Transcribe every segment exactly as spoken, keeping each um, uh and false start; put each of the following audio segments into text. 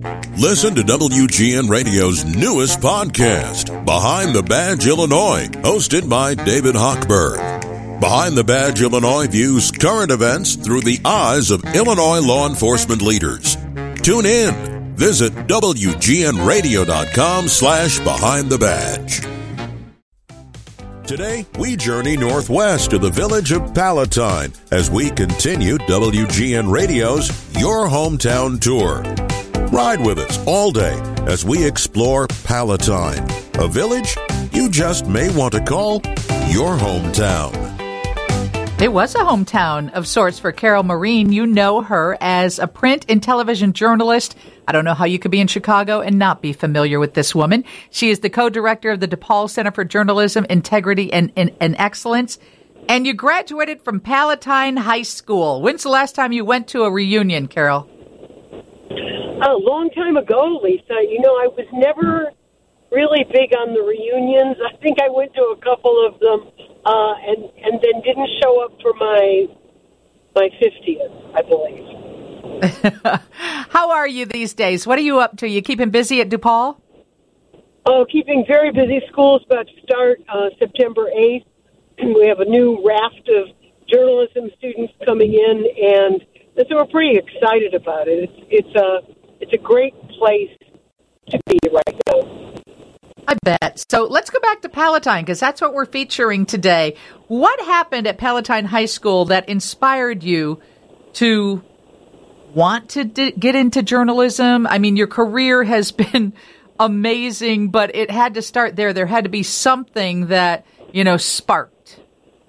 Listen to W G N Radio's newest podcast, Behind the Badge Illinois, hosted by David Hochberg. Behind the Badge Illinois views current events through the eyes of Illinois law enforcement leaders. Tune in. Visit W G N radio dot com slash behind the badge. Today, we journey northwest to the village of Palatine as we continue W G N Radio's Your Hometown Tour. Ride with us all day as we explore Palatine, a village you just may want to call your hometown. It was a hometown of sorts for Carol Marin. You know her as a print and television journalist. I don't know how you could be in Chicago and not be familiar with this woman. She is the co-director of the DePaul Center for Journalism, Integrity, and, and, and Excellence. And you graduated from Palatine High School. When's the last time you went to a reunion, Carol? A long time ago, Lisa. You know, I was never really big on the reunions. I think I went to a couple of them uh, and and then didn't show up for my my fiftieth, I believe. How are you these days? What are you up to? You keeping busy at DePaul? Oh, keeping very busy. School's about to start uh, September eighth. We have a new raft of journalism students coming in, and so we're pretty excited about it. It's it's a it's a great place to be right now. I bet. So let's go back to Palatine, because that's what we're featuring today. What happened at Palatine High School that inspired you to want to d- get into journalism? I mean, your career has been amazing, but it had to start there. There had to be something that, you know, sparked.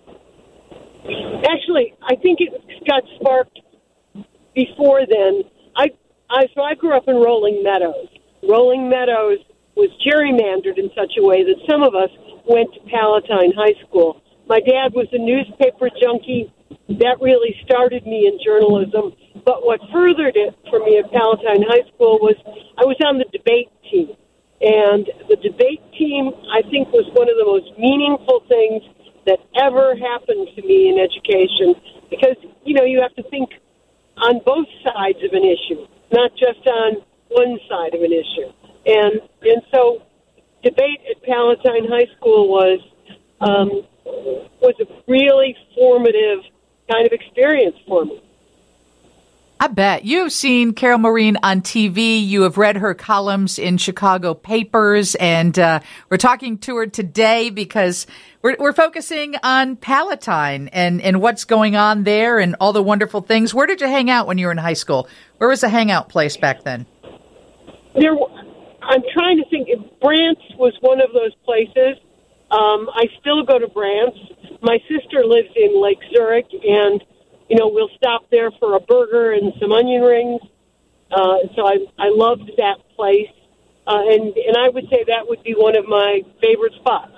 Actually, I think it got sparked before then. I, I so I grew up in Rolling Meadows. Rolling Meadows was gerrymandered in such a way that some of us went to Palatine High School. My dad was a newspaper junkie. That really started me in journalism. But what furthered it for me at Palatine High School was I was on the debate team. And the debate team, I think, was one of the most meaningful things that ever happened to me in education. Because, you know, you have to think on both sides of an issue, not just on one side of an issue. And and so debate at Palatine High School was um, was a really formative kind of experience for me. I bet. You've seen Carol Marin on T V. You have read her columns in Chicago papers, and uh, we're talking to her today because we're, we're focusing on Palatine and, and what's going on there and all the wonderful things. Where did you hang out when you were in high school? Where was the hangout place back then? There, I'm trying to think. Brant's was one of those places. Um, I still go to Brant's. My sister lives in Lake Zurich, and you know, we'll stop there for a burger and some onion rings. Uh, so I, I loved that place. Uh, and, and I would say that would be one of my favorite spots.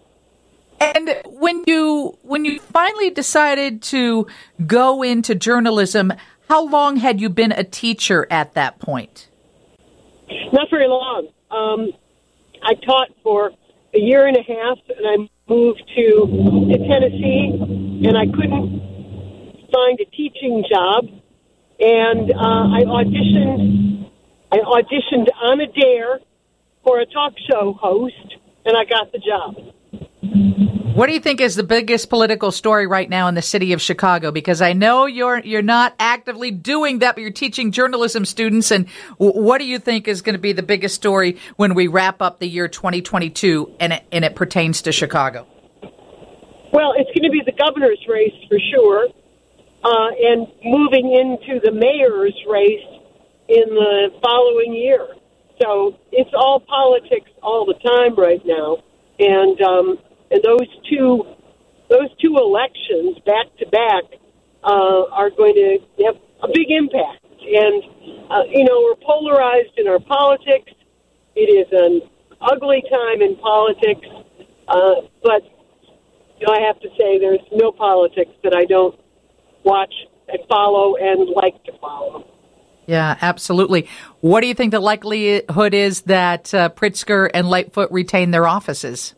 And when you when you finally decided to go into journalism, how long had you been a teacher at that point? Not very long. Um, I taught for a year and a half, and I moved to, to Tennessee, and I couldn't find a teaching job, and uh, I auditioned. I auditioned on a dare for a talk show host, and I got the job. What do you think is the biggest political story right now in the city of Chicago? Because I know you're you're not actively doing that, but you're teaching journalism students. And w- what do you think is going to be the biggest story when we wrap up the year twenty twenty-two and it, and it pertains to Chicago? Well, it's going to be the governor's race for sure. Uh, and moving into the mayor's race in the following year. So it's all politics all the time right now. And um, and those two those two elections back to back uh, are going to have a big impact. And, uh, you know, we're polarized in our politics. It is an ugly time in politics. Uh, but, you know, I have to say there's no politics that I don't watch and follow and like to follow. Yeah, absolutely. What do you think the likelihood is that uh, Pritzker and Lightfoot retain their offices?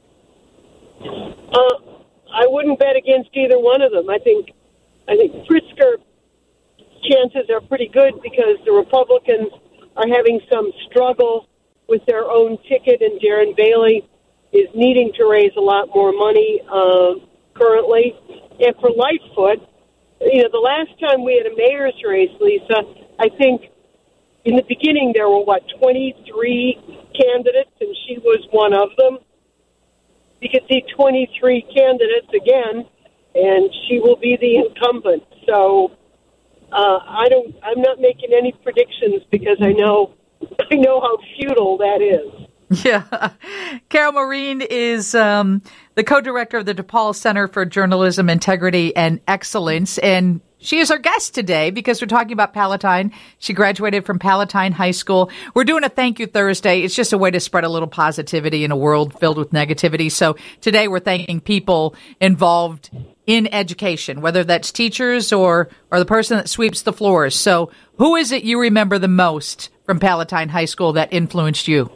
Uh, I wouldn't bet against either one of them. I think I think Pritzker chances are pretty good because the Republicans are having some struggle with their own ticket, and Darren Bailey is needing to raise a lot more money uh, currently. And for Lightfoot, you know, the last time we had a mayor's race, Lisa, I think in the beginning there were, what, twenty-three candidates, and she was one of them. You could see twenty-three candidates again, and she will be the incumbent. So uh, I don't. I'm not making any predictions because I know I know how futile that is. Yeah. Carol Marin is um, the co-director of the DePaul Center for Journalism, Integrity, and Excellence. And she is our guest today because we're talking about Palatine. She graduated from Palatine High School. We're doing a Thank You Thursday. It's just a way to spread a little positivity in a world filled with negativity. So today we're thanking people involved in education, whether that's teachers or, or the person that sweeps the floors. So who is it you remember the most from Palatine High School that influenced you?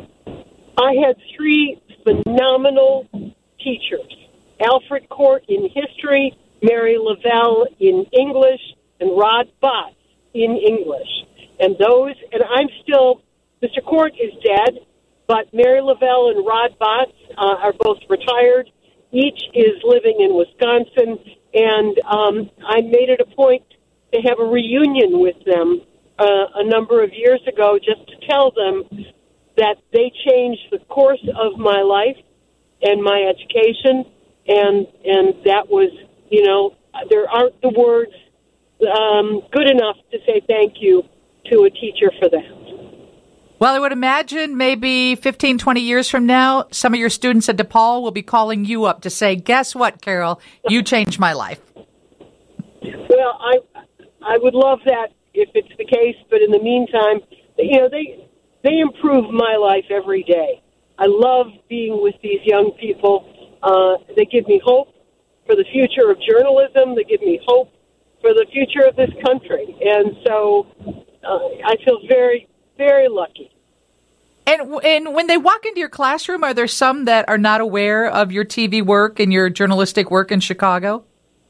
I had three phenomenal teachers. Alfred Court in history, Mary Lavelle in English, and Rod Botts in English. And those, and I'm still, Mister Court is dead, but Mary Lavelle and Rod Botts uh, are both retired. Each is living in Wisconsin, and um, I made it a point to have a reunion with them uh, a number of years ago just to tell them that they changed the course of my life and my education, and and that was, you know, there aren't the words um, good enough to say thank you to a teacher for that. Well, I would imagine maybe fifteen, twenty years from now, some of your students at DePaul will be calling you up to say, guess what, Carol, you changed my life. Well, I I would love that if it's the case, but in the meantime, you know, they... They improve my life every day. I love being with these young people. Uh, they give me hope for the future of journalism. They give me hope for the future of this country. And so uh, I feel very, very lucky. And, and when they walk into your classroom, are there some that are not aware of your T V work and your journalistic work in Chicago?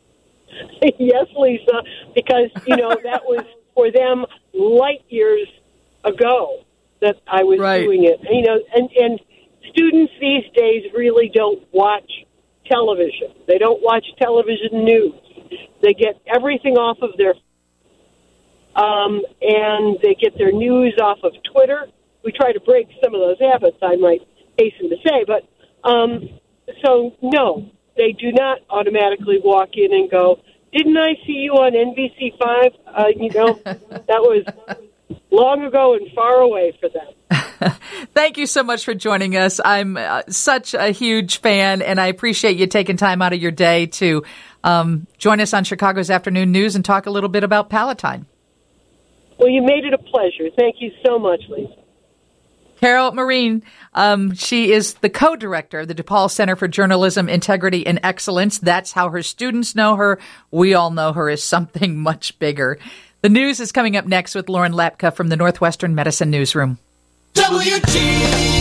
Yes, Lisa, because, you know, that was for them light years ago that I was right. doing it. You know, and, and students these days really don't watch television. They don't watch television news. They get everything off of their um, and they get their news off of Twitter. We try to break some of those habits, I might hasten to say. But um, so, no, they do not automatically walk in and go, didn't I see you on N B C five? Uh, you know, that was long ago and far away for them. Thank you so much for joining us. I'm uh, such a huge fan, and I appreciate you taking time out of your day to um, join us on Chicago's Afternoon News and talk a little bit about Palatine. Well, you made it a pleasure. Thank you so much, Lisa. Carol Marin, um, she is the co-director of the DePaul Center for Journalism, Integrity, and Excellence. That's how her students know her. We all know her as something much bigger. The news is coming up next with Lauren Lapka from the Northwestern Medicine Newsroom. W G